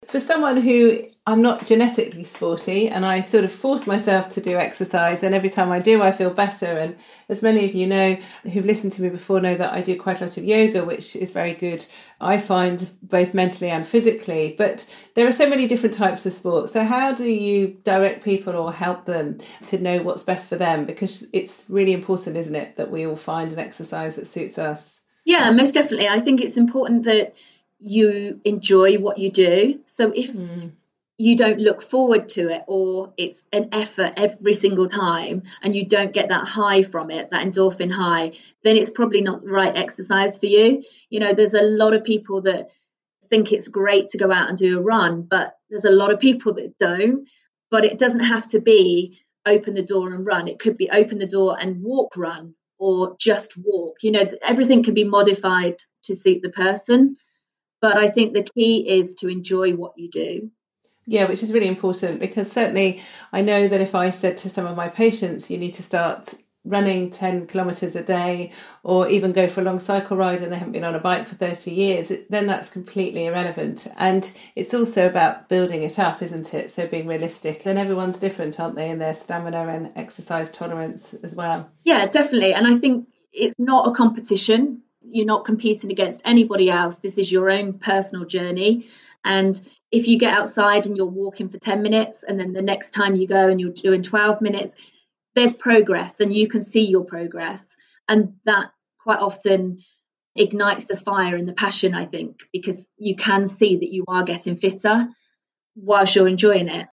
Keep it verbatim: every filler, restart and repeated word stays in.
For someone who, I'm not genetically sporty, and I sort of force myself to do exercise, and every time I do I feel better, and as many of you know who've listened to me before know that I do quite a lot of yoga, which is very good, I find, both mentally and physically. But there are so many different types of sports, so how do you direct people or help them to know what's best for them? Because it's really important, isn't it, that we all find an exercise that suits us? Yeah, most definitely. I think it's important that you enjoy what you do. So if mm. you don't look forward to it, or it's an effort every single time and you don't get that high from it, that endorphin high, then it's probably not the right exercise for you. You know, there's a lot of people that think it's great to go out and do a run, but there's a lot of people that don't. But it doesn't have to be open the door and run. It could be open the door and walk, run, or just walk. You know, everything can be modified to suit the person. But I think the key is to enjoy what you do. Yeah, which is really important, because certainly I know that if I said to some of my patients, you need to start running ten kilometres a day, or even go for a long cycle ride, and they haven't been on a bike for thirty years, then that's completely irrelevant. And it's also about building it up, isn't it? So being realistic. And everyone's different, aren't they, in their stamina and exercise tolerance as well? Yeah, definitely. And I think it's not a competition. You're not competing against anybody else. This is your own personal journey. And if you get outside and you're walking for ten minutes, and then the next time you go and you're doing twelve minutes, there's progress, and you can see your progress. And that quite often ignites the fire and the passion, I think, because you can see that you are getting fitter whilst you're enjoying it.